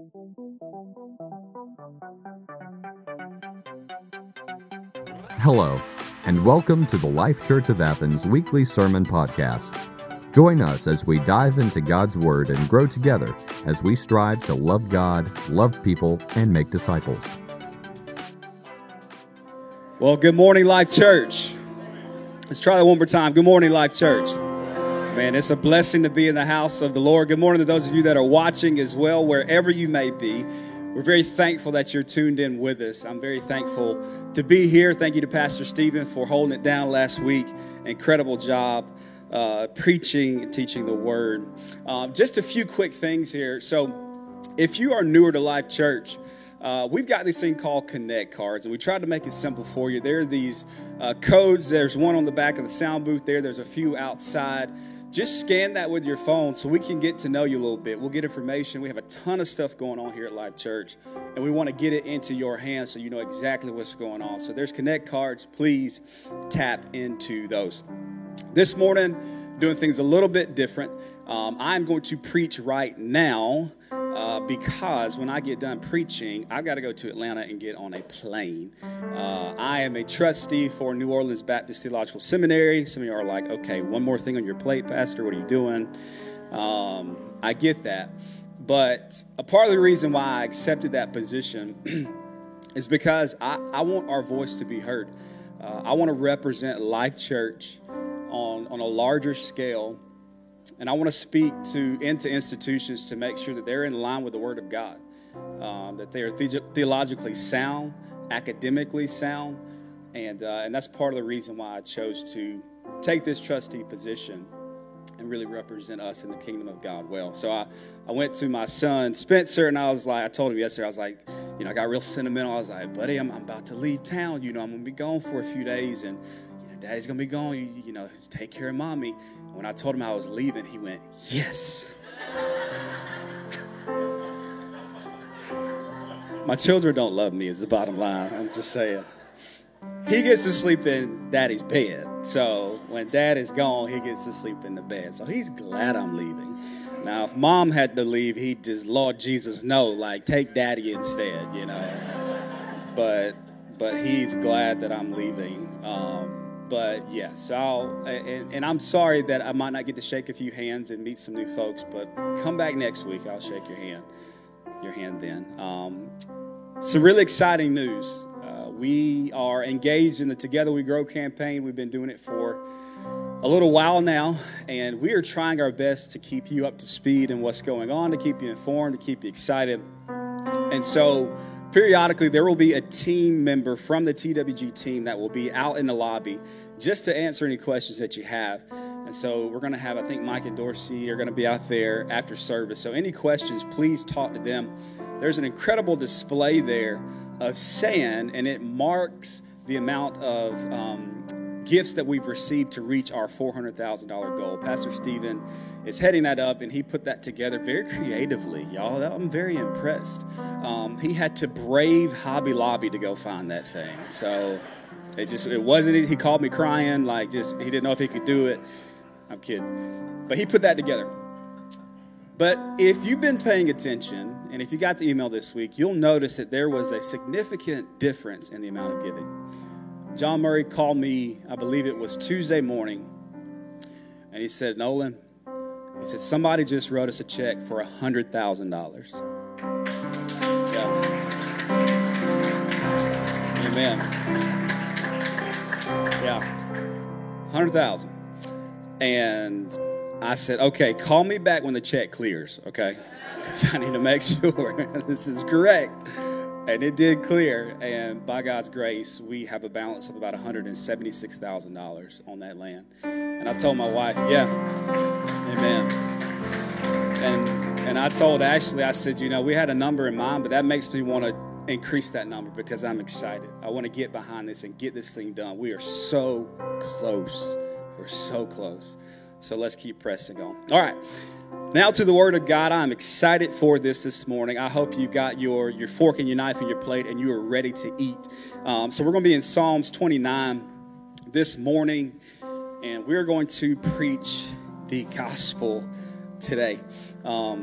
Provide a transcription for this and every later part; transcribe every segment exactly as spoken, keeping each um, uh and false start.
Hello, and welcome to the Life Church of Athens weekly sermon podcast. Join us as we dive into God's Word and grow together as we strive to love God, love people, and make disciples. Well, good morning, Life Church. Let's try that one more time. Good morning, Life Church. Man, it's a blessing to be in the house of the Lord. Good morning to those of you that are watching as well, wherever you may be. We're very thankful that you're tuned in with us. I'm very thankful to be here. Thank you to Pastor Stephen for holding it down last week. Incredible job uh, preaching and teaching the Word. Um, just a few quick things here. So if you are newer to Life Church, uh, we've got this thing called Connect cards, and we tried to make it simple for you. There are these uh, codes. There's one on the back of the sound booth there. There's a few outside. Just scan that with your phone so we can get to know you a little bit. We'll get information. We have a ton of stuff going on here at Life Church, and we want to get it into your hands so you know exactly what's going on. So there's Connect cards. Please tap into those. This morning, doing things a little bit different. Um, I'm going to preach right now uh, because when I get done preaching, I've got to go to Atlanta and get on a plane. Uh, I am a trustee for New Orleans Baptist Theological Seminary. Some of you are like, okay, one more thing on your plate, Pastor. What are you doing? Um, I get that. But a part of the reason why I accepted that position is because I, I want our voice to be heard. Uh, I want to represent Life Church on, on a larger scale. And I want to speak to into institutions to make sure that they're in line with the Word of God, um, that they are the- theologically sound, academically sound, and uh, and that's part of the reason why I chose to take this trustee position and really represent us in the kingdom of God well. So I, I went to my son Spencer, and I was like, I told him yesterday, I was like, you know, I got real sentimental. I was like, buddy, I'm, I'm about to leave town. You know, I'm going to be gone for a few days, and you know, Daddy's going to be gone. You, you know, take care of Mommy. When I told him I was leaving, he went, yes. My children don't love me is the bottom line. I'm just saying. He gets to sleep in Daddy's bed. So when Dad is gone, he gets to sleep in the bed. So he's glad I'm leaving. Now, if Mom had to leave, he'd just, Lord Jesus, no, like, take Daddy instead, you know. But but he's glad that I'm leaving. Um But yes, I'll, and, and I'm sorry that I might not get to shake a few hands and meet some new folks, but come back next week. I'll shake your hand, your hand then. Um, some really exciting news. Uh, we are engaged in the Together We Grow campaign. We've been doing it for a little while now, and we are trying our best to keep you up to speed in what's going on, to keep you informed, to keep you excited. And so periodically, there will be a team member from the T W G team that will be out in the lobby just to answer any questions that you have. And so we're going to have, I think Mike and Dorsey are going to be out there after service. So any questions, please talk to them. There's an incredible display there of sand, and it marks the amount of um, gifts that we've received to reach our four hundred thousand dollars goal. Pastor Stephen is heading that up, and he put that together very creatively, y'all. I'm very impressed. Um, he had to brave Hobby Lobby to go find that thing. So it just, it wasn't, he called me crying, like just, he didn't know if he could do it. I'm kidding. But he put that together. But if you've been paying attention, and if you got the email this week, you'll notice that there was a significant difference in the amount of giving. John Murray called me, I believe it was Tuesday morning, and he said, Nolan, he said, somebody just wrote us a check for one hundred thousand dollars. Yeah. Amen. Yeah. one hundred thousand dollars. And I said, okay, call me back when the check clears, okay? Because I need to make sure this is correct. And it did clear, and by God's grace, we have a balance of about one hundred seventy-six thousand dollars on that land. And I told my wife, yeah, amen. And and I told Ashley, I said, you know, we had a number in mind, but that makes me want to increase that number because I'm excited. I want to get behind this and get this thing done. We are so close. We're so close. So let's keep pressing on. All right. Now to the Word of God. I'm excited for this this morning. I hope you got your, your fork and your knife and your plate and you are ready to eat. Um, so we're going to be in Psalms twenty-nine this morning, and we're going to preach the gospel today. Um,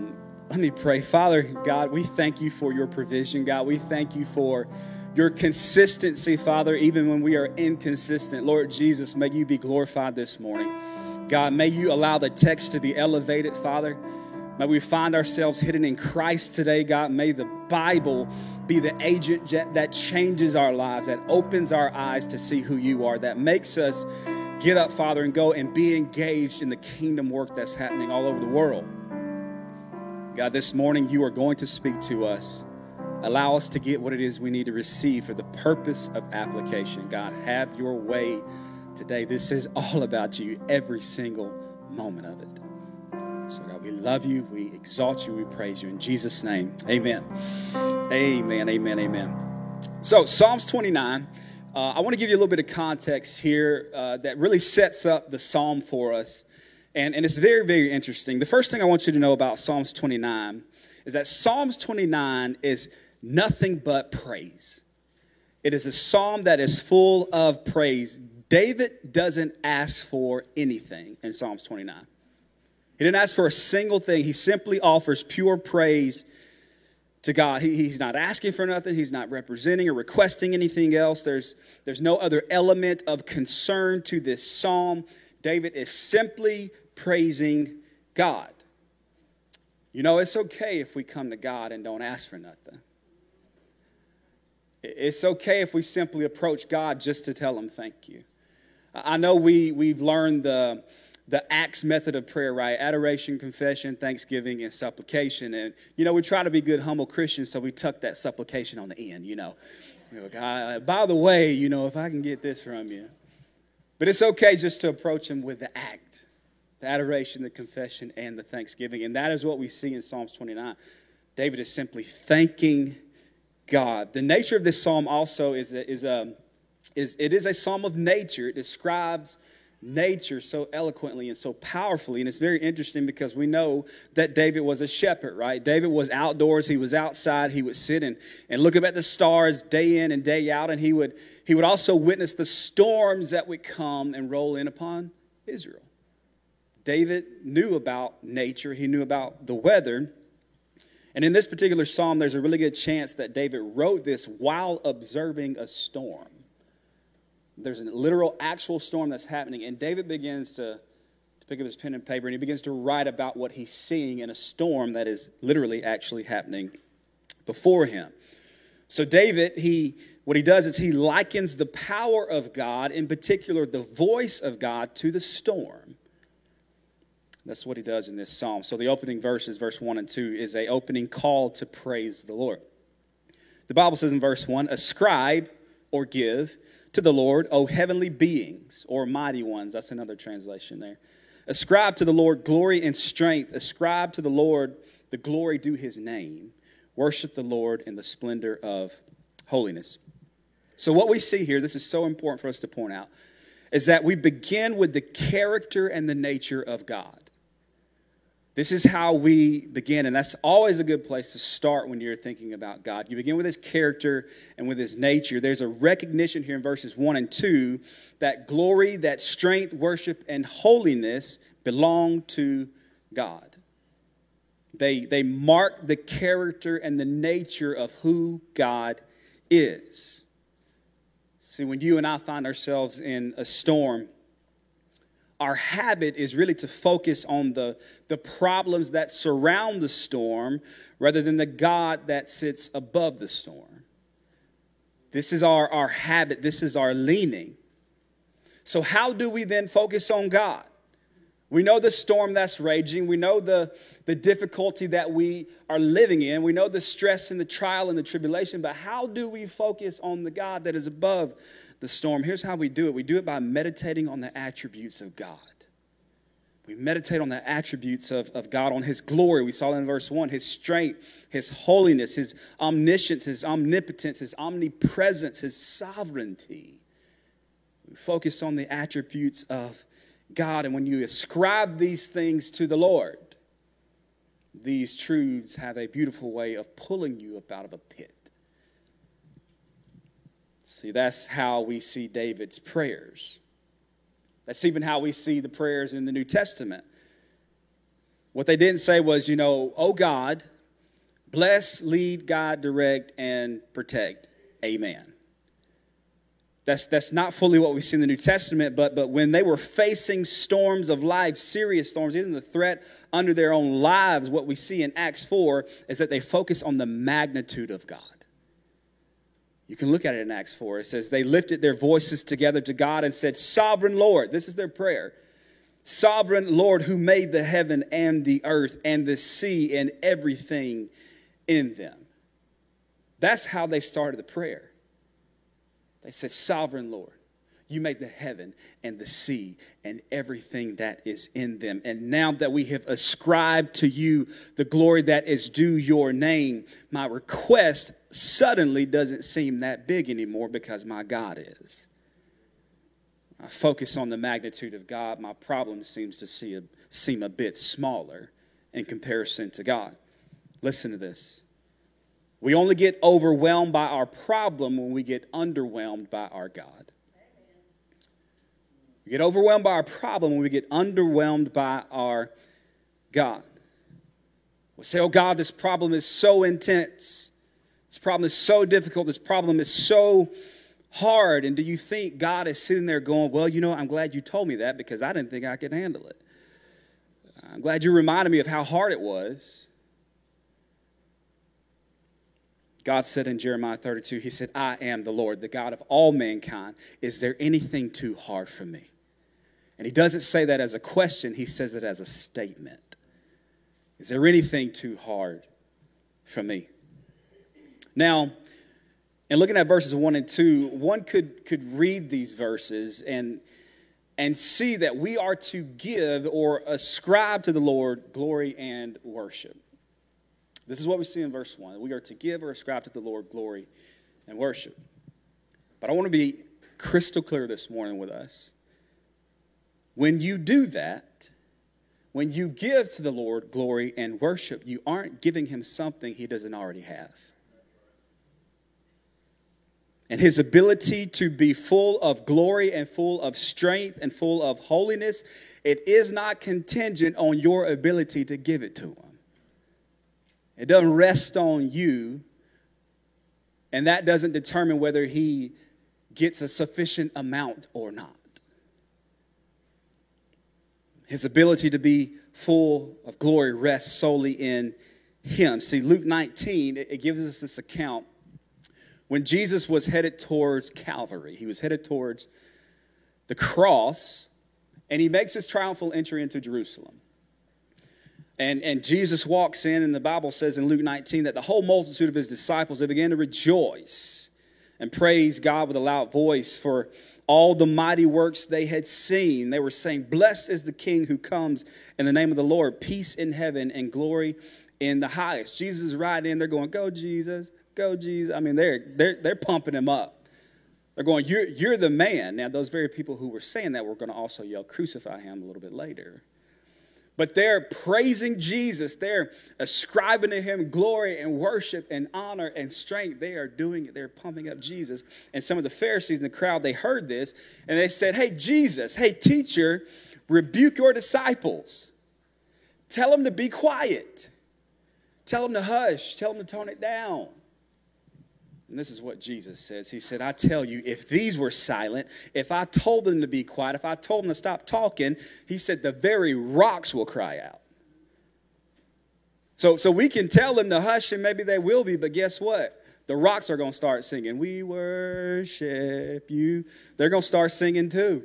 Let me pray. Father, God, we thank you for your provision. God, we thank you for your consistency, Father, even when we are inconsistent. Lord Jesus, may you be glorified this morning. God, may you allow the text to be elevated, Father. May we find ourselves hidden in Christ today, God. May the Bible be the agent that changes our lives, that opens our eyes to see who you are, that makes us get up, Father, and go and be engaged in the kingdom work that's happening all over the world. God, this morning you are going to speak to us. Allow us to get what it is we need to receive for the purpose of application. God, have your way today. This is all about you, every single moment of it. So God, we love you, we exalt you, we praise you. In Jesus' name, amen. Amen, amen, amen. So Psalms twenty-nine, uh, I want to give you a little bit of context here uh, that really sets up the psalm for us. And, and it's very, very interesting. The first thing I want you to know about Psalms twenty-nine is that Psalms twenty-nine is nothing but praise. It is a psalm that is full of praise. David doesn't ask for anything in Psalms twenty-nine. He didn't ask for a single thing. He simply offers pure praise to God. He, he's not asking for nothing. He's not representing or requesting anything else. There's, there's no other element of concern to this psalm. David is simply praising God. You know, it's okay if we come to God and don't ask for nothing. It's okay if we simply approach God just to tell him thank you. I know we, we've learned the, the ACTS method of prayer, right? Adoration, confession, thanksgiving, and supplication. And, you know, we try to be good, humble Christians, so we tuck that supplication on the end, you know. You know, God, by the way, you know, if I can get this from you. But it's okay just to approach him with the act, the adoration, the confession, and the thanksgiving. And that is what we see in Psalms twenty-nine. David is simply thanking God. The nature of this psalm also is a, is a is it is a psalm of nature. It describes nature so eloquently and so powerfully. And it's very interesting because we know that David was a shepherd, right? David was outdoors. He was outside. He would sit and, and look up at the stars day in and day out. And he would he would also witness the storms that would come and roll in upon Israel. David knew about nature. He knew about the weather. And in this particular psalm, there's a really good chance that David wrote this while observing a storm. There's a literal, actual storm that's happening. And David begins to, to pick up his pen and paper, and he begins to write about what he's seeing in a storm that is literally actually happening before him. So David, he what he does is he likens the power of God, in particular the voice of God, to the storm. That's what he does in this psalm. So the opening verses, verse one and two, is an opening call to praise the Lord. The Bible says in verse one, ascribe or give to the Lord, O heavenly beings, or mighty ones. That's another translation there. Ascribe to the Lord glory and strength. Ascribe to the Lord the glory due his name. Worship the Lord in the splendor of holiness. So what we see here, this is so important for us to point out, is that we begin with the character and the nature of God. This is how we begin, and that's always a good place to start when you're thinking about God. You begin with his character and with his nature. There's a recognition here in verses one and two that glory, that strength, worship, and holiness belong to God. They, they mark the character and the nature of who God is. See, when you and I find ourselves in a storm, our habit is really to focus on the, the problems that surround the storm rather than the God that sits above the storm. This is our, our habit. This is our leaning. So how do we then focus on God? We know the storm that's raging. We know the, the difficulty that we are living in. We know the stress and the trial and the tribulation. But how do we focus on the God that is above the storm? Here's how we do it. We do it by meditating on the attributes of God. We meditate on the attributes of, of God, on his glory. We saw in verse one, his strength, his holiness, his omniscience, his omnipotence, his omnipresence, his sovereignty. We focus on the attributes of God. And when you ascribe these things to the Lord, these truths have a beautiful way of pulling you up out of a pit. See, that's how we see David's prayers. That's even how we see the prayers in the New Testament. What they didn't say was, you know, oh God, bless, lead, guide, direct, and protect. Amen. That's, that's not fully what we see in the New Testament, but, but when they were facing storms of life, serious storms, even the threat under their own lives, what we see in Acts four is that they focus on the magnitude of God. You can look at it in Acts four. It says, they lifted their voices together to God and said, Sovereign Lord, this is their prayer. Sovereign Lord, who made the heaven and the earth and the sea and everything in them. That's how they started the prayer. They said, Sovereign Lord, you made the heaven and the sea and everything that is in them. And now that we have ascribed to you the glory that is due your name, my request suddenly doesn't seem that big anymore because my God is. I focus on the magnitude of God. My problem seems to see a, seem a bit smaller in comparison to God. Listen to this. We only get overwhelmed by our problem when we get underwhelmed by our God. We get overwhelmed by our problem when we get underwhelmed by our God. We say, oh God, this problem is so intense. This problem is so difficult. This problem is so hard. And do you think God is sitting there going, well, you know, I'm glad you told me that because I didn't think I could handle it. I'm glad you reminded me of how hard it was. God said in Jeremiah thirty-two, he said, I am the Lord, the God of all mankind. Is there anything too hard for me? And he doesn't say that as a question. He says it as a statement. Is there anything too hard for me? Now, in looking at verses one and two, one could, could read these verses and, and see that we are to give or ascribe to the Lord glory and worship. This is what we see in verse one. We are to give or ascribe to the Lord glory and worship. But I want to be crystal clear this morning with us. When you do that, when you give to the Lord glory and worship, you aren't giving him something he doesn't already have. And his ability to be full of glory and full of strength and full of holiness, it is not contingent on your ability to give it to him. It doesn't rest on you, and that doesn't determine whether he gets a sufficient amount or not. His ability to be full of glory rests solely in him. See, Luke nineteen, it gives us this account. When Jesus was headed towards Calvary, he was headed towards the cross, and he makes his triumphal entry into Jerusalem. And, and Jesus walks in, and the Bible says in Luke nineteen that the whole multitude of his disciples, they began to rejoice and praise God with a loud voice for all the mighty works they had seen. They were saying, blessed is the King who comes in the name of the Lord, peace in heaven and glory in the highest. Jesus is right in, they're going, go Jesus, go Jesus. I mean, they're, they're, they're pumping him up. They're going, you're, you're the man. Now, those very people who were saying that were going to also yell, crucify him a little bit later. But they're praising Jesus. They're ascribing to him glory and worship and honor and strength. They are doing it. They're pumping up Jesus. And some of the Pharisees in the crowd, they heard this, and they said, hey, Jesus, hey, teacher, rebuke your disciples. Tell them to be quiet. Tell them to hush. Tell them to tone it down. And this is what Jesus says. He said, I tell you, if these were silent, if I told them to be quiet, if I told them to stop talking, he said, the very rocks will cry out. So, so we can tell them to hush, and maybe they will be, but guess what? The rocks are going to start singing, we worship you. They're going to start singing too.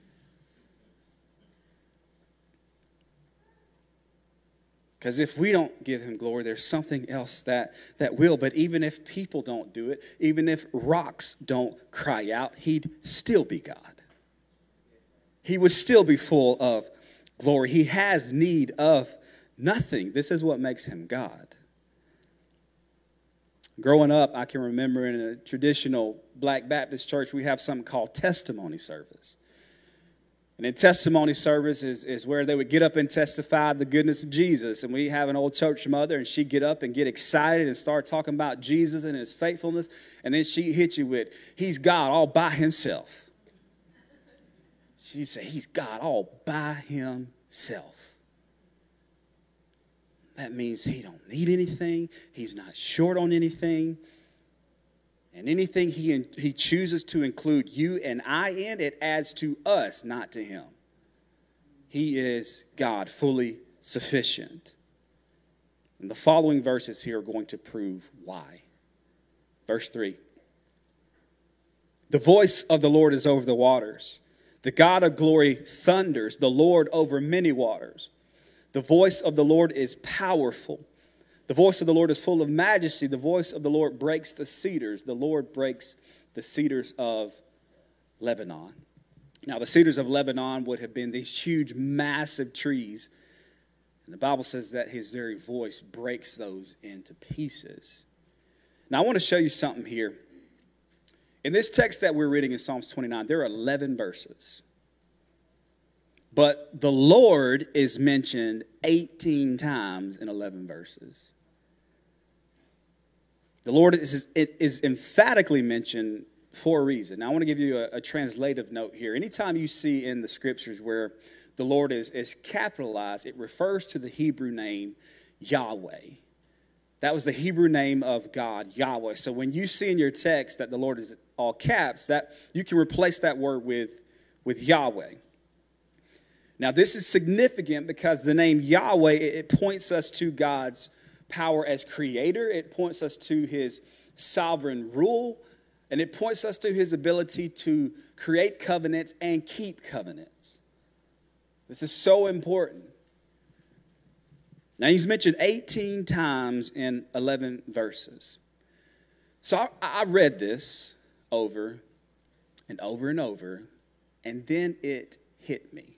Because if we don't give him glory, there's something else that, that will. But even if people don't do it, even if rocks don't cry out, he'd still be God. He would still be full of glory. He has need of nothing. This is what makes him God. Growing up, I can remember in a traditional Black Baptist church, we have something called testimony service. And in testimony service is, is where they would get up and testify the goodness of Jesus. And we have an old church mother, and she'd get up and get excited and start talking about Jesus and his faithfulness. And then she'd hit you with, he's God all by himself. She'd say, he's God all by himself. That means he don't need anything. He's not short on anything. And anything he, he chooses to include you and I in, it adds to us, not to him. He is God, fully sufficient. And the following verses here are going to prove why. Verse three. The voice of the Lord is over the waters. The God of glory thunders, the Lord over many waters. The voice of the Lord is powerful. The voice of the Lord is full of majesty. The voice of the Lord breaks the cedars. The Lord breaks the cedars of Lebanon. Now, the cedars of Lebanon would have been these huge, massive trees. And the Bible says that his very voice breaks those into pieces. Now, I want to show you something here. In this text that we're reading in Psalms twenty-nine, there are eleven verses. But the Lord is mentioned eighteen times in eleven verses. The Lord is, it is emphatically mentioned for a reason. Now, I want to give you a, a translative note here. Anytime you see in the scriptures where the Lord is, is capitalized, it refers to the Hebrew name Yahweh. That was the Hebrew name of God, Yahweh. So when you see in your text that the Lord is all caps, that you can replace that word with, with Yahweh. Now, this is significant because the name Yahweh, it, it points us to God's power as creator. It points us to his sovereign rule. And it points us to his ability to create covenants and keep covenants. This is so important. Now, he's mentioned eighteen times in eleven verses. So I, I read this over and over and over, and then it hit me.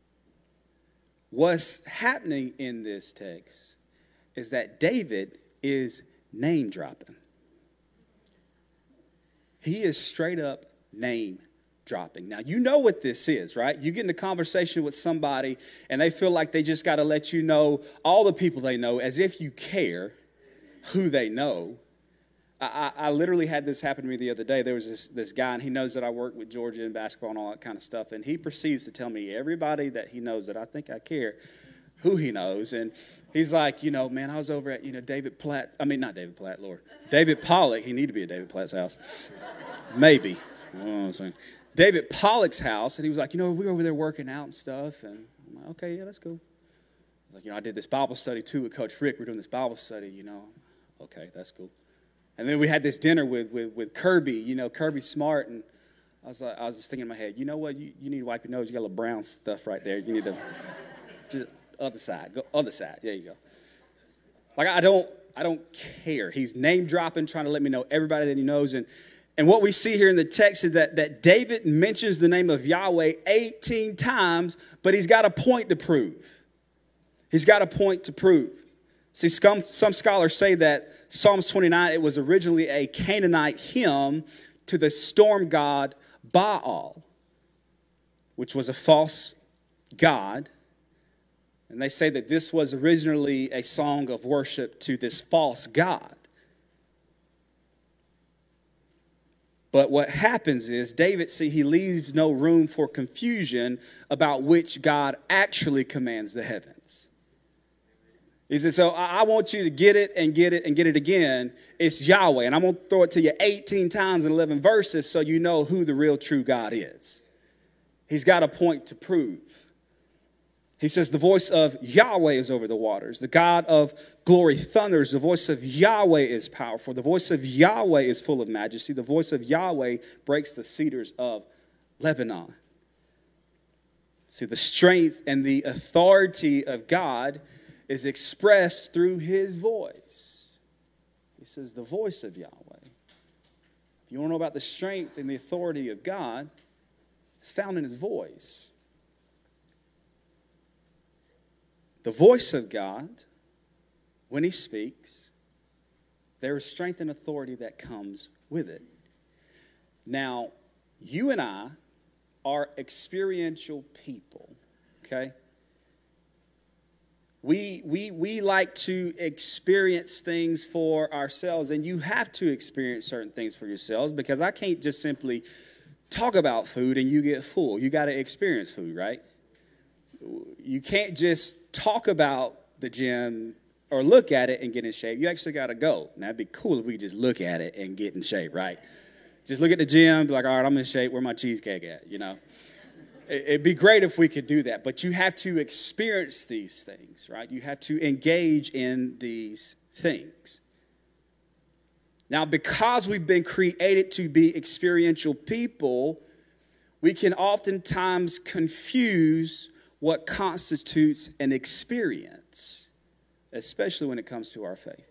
What's happening in this text is that David is name dropping. He is straight up name dropping. Now, you know what this is, right? You get in a conversation with somebody and they feel like they just got to let you know all the people they know as if you care who they know. I, I, I literally had this happen to me the other day. There was this, this guy, and he knows that I work with Georgia in basketball and all that kind of stuff, and he proceeds to tell me everybody that he knows that I think I care, who he knows. And he's like, you know, man, I was over at, you know, David Platt. I mean, not David Platt, Lord. David Pollock. He need to be at David Platt's house. Maybe. I don't know what I'm saying. David Pollock's house. And he was like, you know, we were over there working out and stuff. And I'm like, okay, yeah, that's cool. I was like, you know, I did this Bible study, too, with Coach Rick. We're doing this Bible study, you know. Okay, that's cool. And then we had this dinner with, with, with Kirby, you know, Kirby Smart. And I was like, I was just thinking in my head, you know what? You, you need to wipe your nose. You got a little brown stuff right there. You need to, to other side. Go other side. There you go. Like, I don't, I don't care. He's name dropping, trying to let me know everybody that he knows. And and what we see here in the text is that, that David mentions the name of Yahweh eighteen times, but he's got a point to prove. He's got a point to prove. See, some, some scholars say that Psalms twenty-nine, it was originally a Canaanite hymn to the storm god Baal, which was a false god. And they say that this was originally a song of worship to this false god. But what happens is, David, see, he leaves no room for confusion about which God actually commands the heavens. He said, so I want you to get it and get it and get it again. It's Yahweh. And I'm going to throw it to you eighteen times in eleven verses so you know who the real true God is. He's got a point to prove. He says the voice of Yahweh is over the waters. The God of glory thunders. The voice of Yahweh is powerful. The voice of Yahweh is full of majesty. The voice of Yahweh breaks the cedars of Lebanon. See, the strength and the authority of God is expressed through his voice. He says the voice of Yahweh. If you want to know about the strength and the authority of God, it's found in his voice. The voice of God, when he speaks, there is strength and authority that comes with it. Now, you and I are experiential people, okay? We, we, we like to experience things for ourselves, and you have to experience certain things for yourselves, because I can't just simply talk about food and you get full. You got to experience food, right? You can't just talk about the gym or look at it and get in shape. You actually got to go. Now, it'd be cool if we could just look at it and get in shape, right? Just look at the gym, be like, all right, I'm in shape. Where my cheesecake at, you know? It'd be great if we could do that, but you have to experience these things, right? You have to engage in these things. Now, because we've been created to be experiential people, we can oftentimes confuse what constitutes an experience, especially when it comes to our faith.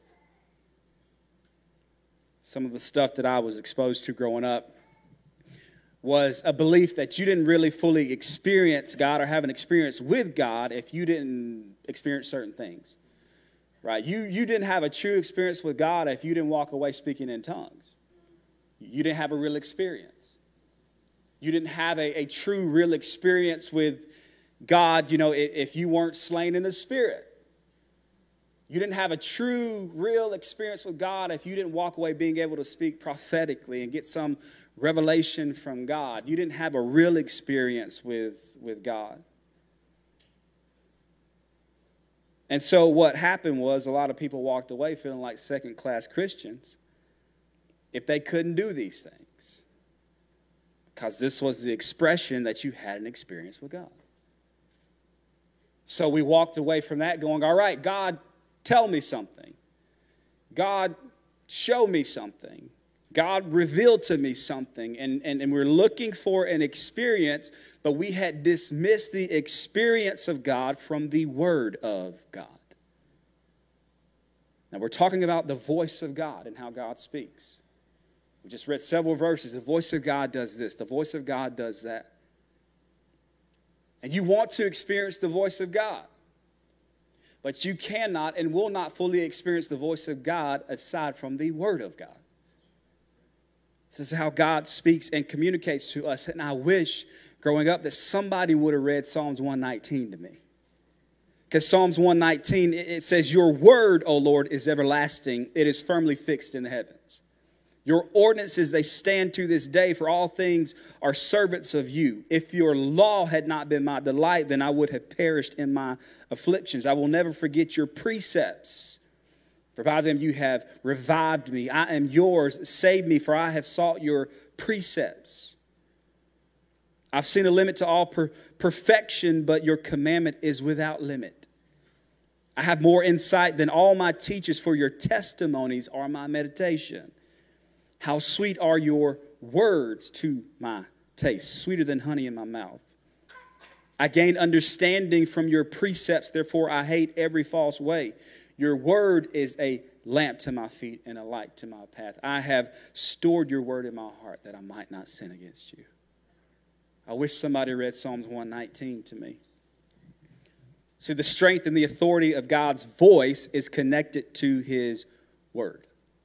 Some of the stuff that I was exposed to growing up was a belief that you didn't really fully experience God or have an experience with God if you didn't experience certain things, right? You, you didn't have a true experience with God if you didn't walk away speaking in tongues. You didn't have a real experience. You didn't have a, a true, real experience with God, you know, if, if you weren't slain in the Spirit. You didn't have a true, real experience with God if you didn't walk away being able to speak prophetically and get some revelation from God. You didn't have a real experience with, with God. And so what happened was a lot of people walked away feeling like second-class Christians if they couldn't do these things, because this was the expression that you had an experience with God. So we walked away from that going, all right, God, tell me something. God, show me something. God revealed to me something. And, and, and we're looking for an experience, but we had dismissed the experience of God from the Word of God. Now we're talking about the voice of God and how God speaks. We just read several verses. The voice of God does this. The voice of God does that. And you want to experience the voice of God. But you cannot and will not fully experience the voice of God aside from the Word of God. This is how God speaks and communicates to us. And I wish growing up that somebody would have read Psalms one nineteen to me. Because Psalms one nineteen, it says, your word, O Lord, is everlasting. It is firmly fixed in the heavens. Your ordinances, they stand to this day, for all things are servants of you. If your law had not been my delight, then I would have perished in my afflictions. I will never forget your precepts, for by them you have revived me. I am yours. Save me, for I have sought your precepts. I've seen a limit to all per- perfection, but your commandment is without limit. I have more insight than all my teachers, for your testimonies are my meditation. How sweet are your words to my taste, sweeter than honey in my mouth. I gain understanding from your precepts, therefore I hate every false way. Your word is a lamp to my feet and a light to my path. I have stored your word in my heart that I might not sin against you. I wish somebody read Psalms one nineteen to me. See, the strength and the authority of God's voice is connected to his word.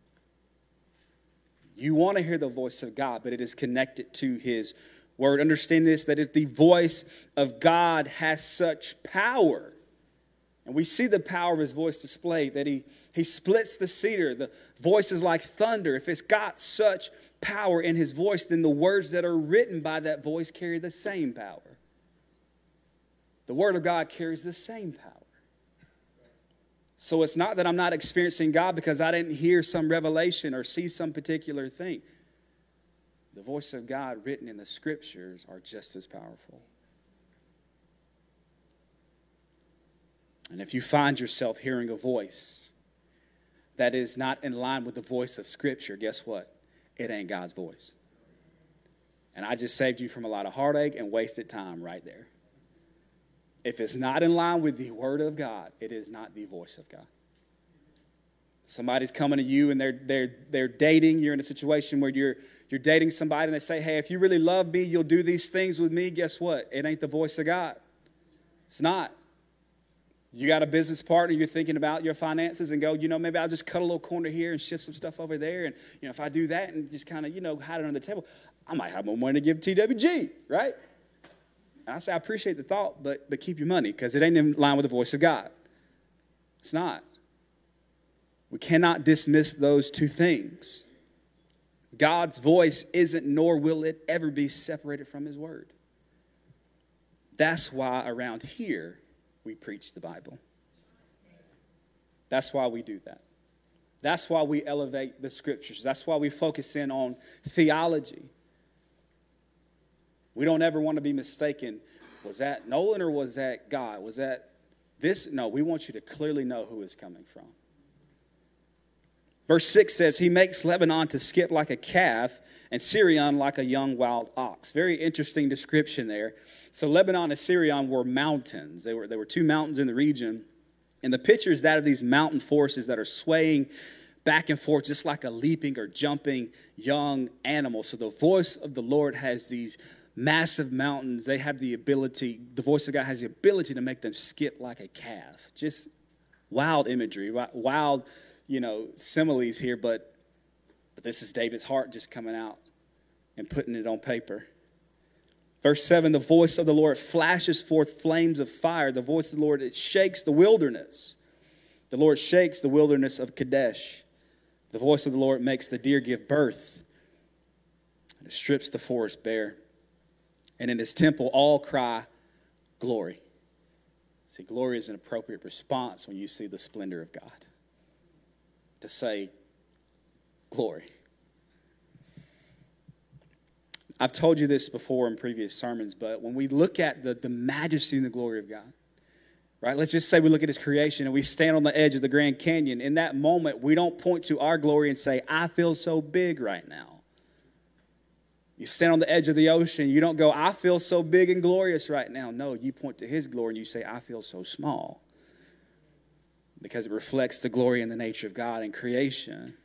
You want to hear the voice of God, but it is connected to his word. Understand this, that if the voice of God has such power, and we see the power of his voice displayed, that he, he splits the cedar. The voice is like thunder. If it's got such power in his voice, then the words that are written by that voice carry the same power. The word of God carries the same power. So it's not that I'm not experiencing God because I didn't hear some revelation or see some particular thing. The voice of God written in the scriptures are just as powerful. And if you find yourself hearing a voice that is not in line with the voice of Scripture, guess what? It ain't God's voice. And I just saved you from a lot of heartache and wasted time right there. If it's not in line with the Word of God, it is not the voice of God. Somebody's coming to you and they're they're they're dating. You're in a situation where you're you're dating somebody and they say, hey, if you really love me, you'll do these things with me. Guess what? It ain't the voice of God. It's not. You got a business partner, you're thinking about your finances and go, you know, maybe I'll just cut a little corner here and shift some stuff over there. And, you know, if I do that and just kind of, you know, hide it under the table, I might have more money to give T W G, right? And I say, I appreciate the thought, but, but keep your money because it ain't in line with the voice of God. It's not. We cannot dismiss those two things. God's voice isn't, nor will it ever be separated from his word. That's why around here we preach the Bible. That's why we do that. That's why we elevate the scriptures. That's why we focus in on theology. We don't ever want to be mistaken. Was that Nolan or was that God? Was that this? No, we want you to clearly know who it's coming from. Verse six says, he makes Lebanon to skip like a calf and Sirion like a young wild ox. Very interesting description there. So Lebanon and Sirion were mountains. They were, there were two mountains in the region. And the picture is that of these mountain forces that are swaying back and forth just like a leaping or jumping young animal. So the voice of the Lord has these massive mountains. They have the ability, the voice of God has the ability to make them skip like a calf. Just wild imagery, wild, you know, similes here, but, but this is David's heart just coming out and putting it on paper. Verse seven, the voice of the Lord flashes forth flames of fire. The voice of the Lord, it shakes the wilderness. The Lord shakes the wilderness of Kadesh. The voice of the Lord makes the deer give birth. And it strips the forest bare. And in his temple, all cry, glory. See, glory is an appropriate response when you see the splendor of God. To say, glory. I've told you this before in previous sermons, but when we look at the, the majesty and the glory of God, right? Let's just say we look at his creation and we stand on the edge of the Grand Canyon. In that moment, we don't point to our glory and say, I feel so big right now. You stand on the edge of the ocean, you don't go, I feel so big and glorious right now. No, you point to his glory and you say, I feel so small. Because it reflects the glory and the nature of God in creation.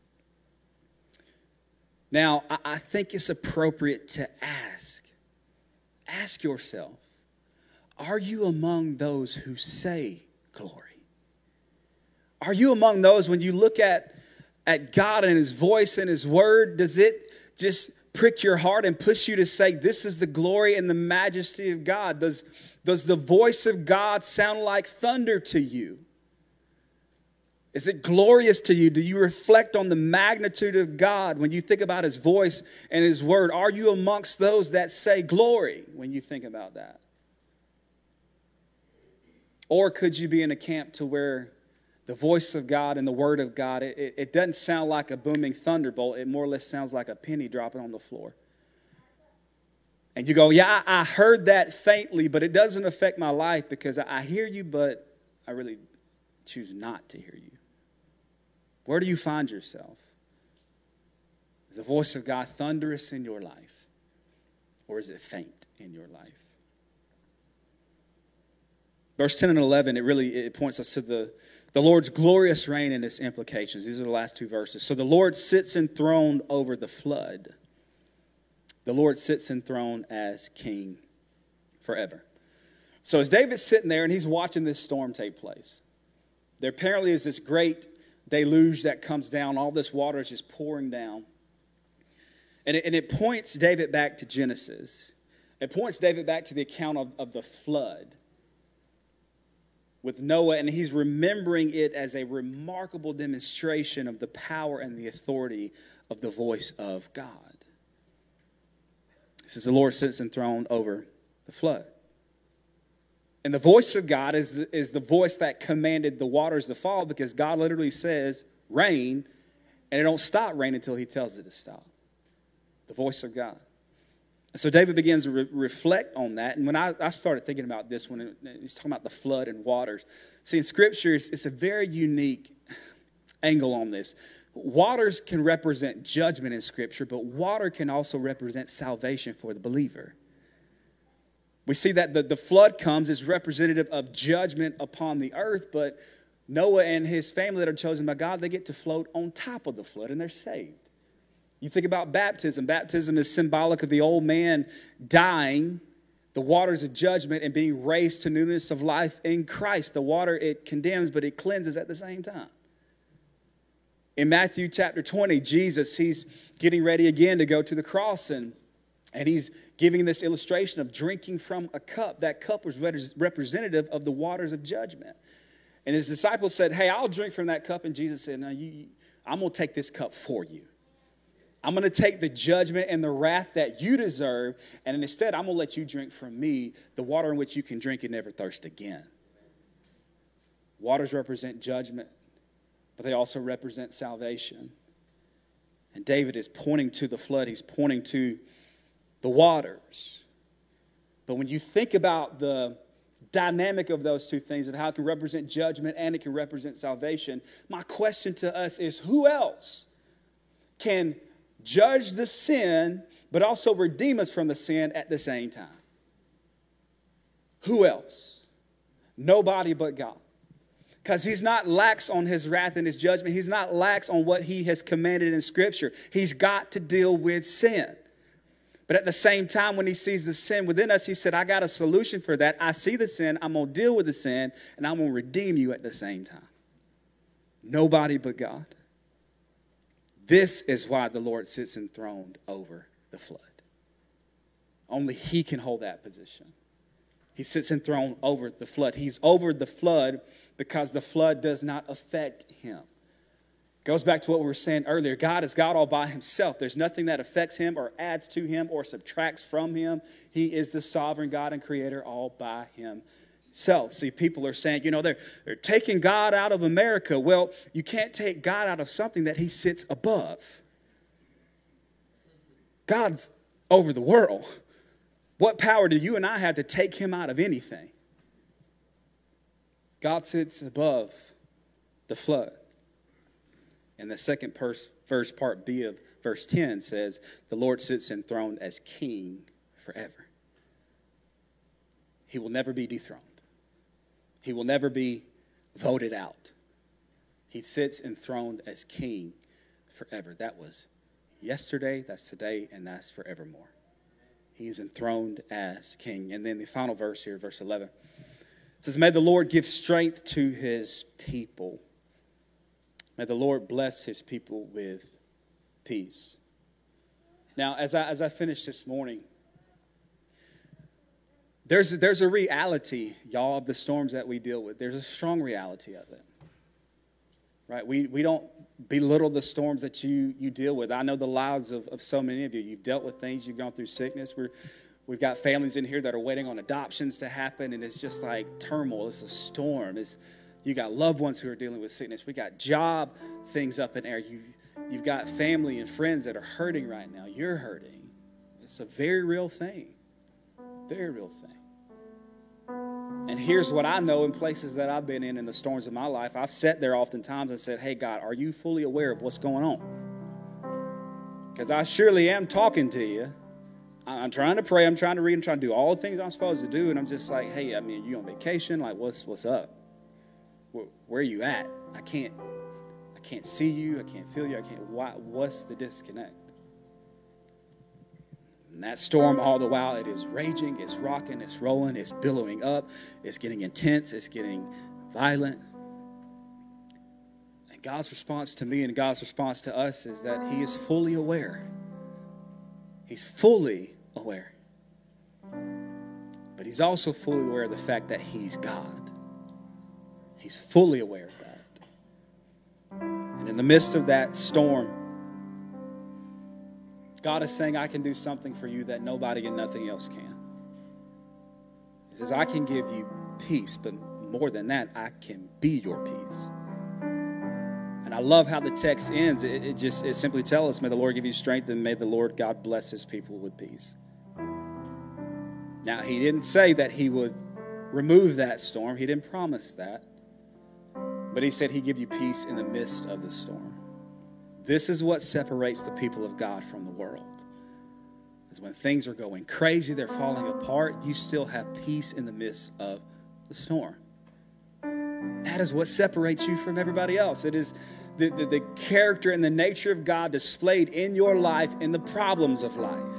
Now, I think it's appropriate to ask. Ask yourself, are you among those who say glory? Are you among those when you look at, at God and his voice and his word, does it just prick your heart and push you to say, this is the glory and the majesty of God? Does, does the voice of God sound like thunder to you? Is it glorious to you? Do you reflect on the magnitude of God when you think about his voice and his word? Are you amongst those that say glory when you think about that? Or could you be in a camp to where the voice of God and the word of God, it, it, it doesn't sound like a booming thunderbolt. It more or less sounds like a penny dropping on the floor. And you go, yeah, I, I heard that faintly, but it doesn't affect my life because I, I hear you, but I really choose not to hear you. Where do you find yourself? Is the voice of God thunderous in your life? Or is it faint in your life? Verse ten and eleven, it really it points us to the, the Lord's glorious reign and its implications. These are the last two verses. So the Lord sits enthroned over the flood. The Lord sits enthroned as king forever. So as David's sitting there and he's watching this storm take place, there apparently is this great deluge that comes down. All this water is just pouring down. And it, and it points David back to Genesis. It points David back to the account of, of the flood with Noah. And he's remembering it as a remarkable demonstration of the power and the authority of the voice of God. It says the Lord sits enthroned over the flood. And the voice of God is the, is the voice that commanded the waters to fall, because God literally says, rain, and it don't stop raining until he tells it to stop. The voice of God. And so David begins to re- reflect on that. And when I, I started thinking about this, when it, he's talking about the flood and waters. See, in Scripture, it's, it's a very unique angle on this. Waters can represent judgment in Scripture, but water can also represent salvation for the believer. We see that the, the flood comes as representative of judgment upon the earth, but Noah and his family that are chosen by God, they get to float on top of the flood and they're saved. You think about baptism. Baptism is symbolic of the old man dying, the waters of judgment, and being raised to newness of life in Christ. The water, it condemns, but it cleanses at the same time. In Matthew chapter twenty, Jesus, he's getting ready again to go to the cross, and, and he's giving this illustration of drinking from a cup. That cup was representative of the waters of judgment. And his disciples said, hey, I'll drink from that cup. And Jesus said, no, you, I'm going to take this cup for you. I'm going to take the judgment and the wrath that you deserve, and instead I'm going to let you drink from me, the water in which you can drink and never thirst again. Waters represent judgment. but they also represent salvation. And David is pointing to the flood. He's pointing to the waters. But when you think about the dynamic of those two things and how it can represent judgment and it can represent salvation, my question to us is, who else can judge the sin but also redeem us from the sin at the same time? Who else? Nobody but God. Because he's not lax on his wrath and his judgment. He's not lax on what he has commanded in Scripture. He's got to deal with sin. But at the same time, when he sees the sin within us, he said, I got a solution for that. I see the sin. I'm going to deal with the sin. And I'm going to redeem you at the same time. Nobody but God. This is why the Lord sits enthroned over the flood. Only he can hold that position. He sits enthroned over the flood. He's over the flood because the flood does not affect him. Goes back to what we were saying earlier. God is God all by himself. There's nothing that affects him or adds to him or subtracts from him. He is the sovereign God and creator all by himself. See, people are saying, you know, they're, they're taking God out of America. Well, you can't take God out of something that he sits above. God's over the world. What power do you and I have to take him out of anything? God sits above the flood. And the second verse, verse part B of verse ten says, the Lord sits enthroned as king forever. He will never be dethroned. He will never be voted out. He sits enthroned as king forever. That was yesterday, that's today, and that's forevermore. He's enthroned as king. And then the final verse here, verse eleven, it says, may the Lord give strength to his people. May the Lord bless his people with peace. Now, as I, as I finish this morning, there's, there's a reality, y'all, of the storms that we deal with. There's a strong reality of it. Right? We, we don't belittle the storms that you, you deal with. I know the lives of, of so many of you. You've dealt with things. You've gone through sickness. We're, we've got families in here that are waiting on adoptions to happen, and it's just like turmoil. It's a storm. It's, you got loved ones who are dealing with sickness. We got job things up in air. You, you've got family and friends that are hurting right now. You're hurting. It's a very real thing. Very real thing. And here's what I know in places that I've been in in the storms of my life. I've sat there oftentimes and said, hey, God, are you fully aware of what's going on? Because I surely am talking to you. I'm trying to pray. I'm trying to read. I'm trying to do all the things I'm supposed to do. And I'm just like, hey, I mean, you on vacation? Like, what's what's up? Where, where are you at? I can't, I can't see you. I can't feel you. I can't. Why, what's the disconnect? And that storm, all the while, it is raging, it's rocking, it's rolling, it's billowing up, it's getting intense, it's getting violent. And God's response to me and God's response to us is that he is fully aware. He's fully aware. But he's also fully aware of the fact that he's God. He's fully aware of that. And in the midst of that storm, God is saying, I can do something for you that nobody and nothing else can. He says, I can give you peace, but more than that, I can be your peace. And I love how the text ends. It, it just it simply tells us, may the Lord give you strength, and may the Lord God bless his people with peace. Now, he didn't say that he would remove that storm. He didn't promise that. But he said he'd give you peace in the midst of the storm. This is what separates the people of God from the world. Is when things are going crazy, they're falling apart, you still have peace in the midst of the storm. That is what separates you from everybody else. It is the, the, the character and the nature of God displayed in your life, in the problems of life.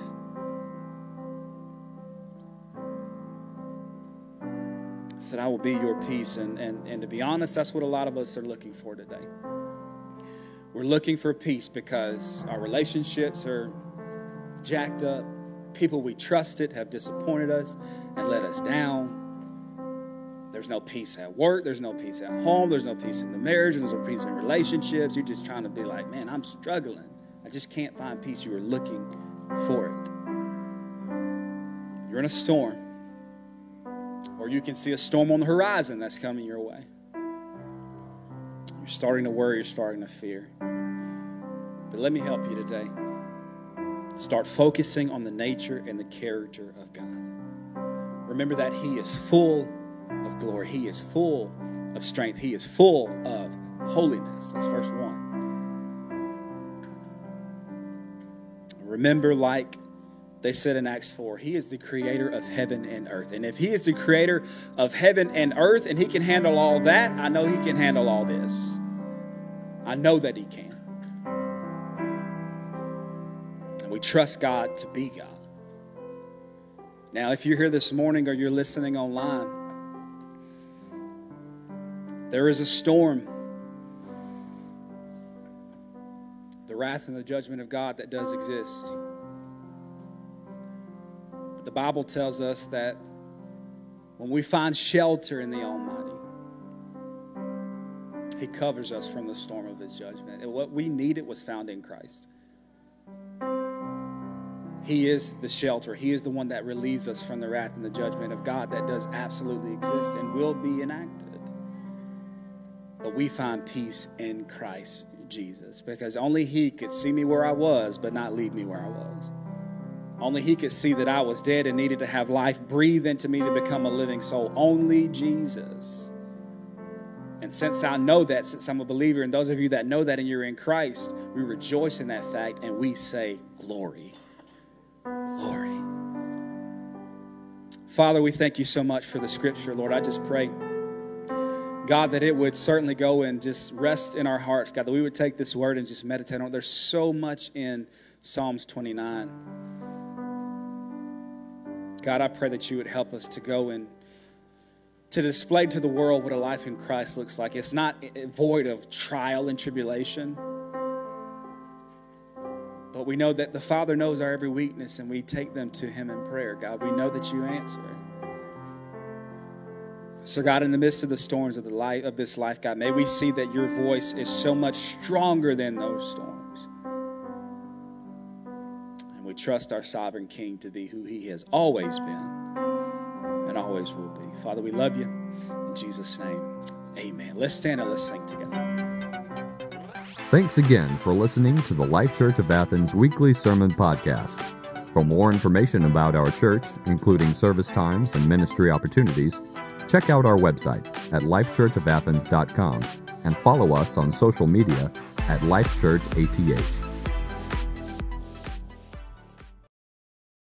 I said, I will be your peace. And, and, and to be honest, that's what a lot of us are looking for today. We're looking for peace because our relationships are jacked up. People we trusted have disappointed us and let us down. There's no peace at work. There's no peace at home. There's no peace in the marriage. There's no peace in relationships. You're just trying to be like, man, I'm struggling. I just can't find peace. You are looking for it. You're in a storm. Or you can see a storm on the horizon that's coming your way. You You're starting to worry, you're starting to fear. But let me help you today. Start focusing on the nature and the character of God. Remember that He is full of glory. He is full of strength. He is full of holiness. That's verse one. Remember, like they said in Acts four, He is the creator of heaven and earth. And if He is the creator of heaven and earth and He can handle all that, I know He can handle all this. I know that He can. And we trust God to be God. Now, if you're here this morning or you're listening online, there is a storm. The wrath and the judgment of God that does exist. But the Bible tells us that when we find shelter in the Almighty, He covers us from the storm of His judgment. And what we needed was found in Christ. He is the shelter. He is the one that relieves us from the wrath and the judgment of God that does absolutely exist and will be enacted. But we find peace in Christ Jesus, because only He could see me where I was, but not leave me where I was. Only He could see that I was dead and needed to have life breathe into me to become a living soul. Only Jesus. And since I know that, since I'm a believer, and those of you that know that and you're in Christ, we rejoice in that fact and we say, glory. Glory. Father, we thank You so much for the scripture, Lord. I just pray, God, that it would certainly go and just rest in our hearts, God, that we would take this word and just meditate on it. There's so much in Psalms twenty-nine. God, I pray that You would help us to go and to display to the world what a life in Christ looks like. It's not void of trial and tribulation, but we know that the Father knows our every weakness, and we take them to Him in prayer. God, we know that You answer. So God, in the midst of the storms of the life of this life, God, may we see that Your voice is so much stronger than those storms. And we trust our sovereign King to be who He has always been and always will be. Father, we love You. In Jesus' name, amen. Let's stand and let's sing together. Thanks again for listening to the Life Church of Athens weekly sermon podcast. For more information about our church, including service times and ministry opportunities, check out our website at life church of athens dot com and follow us on social media at Life Church A T H.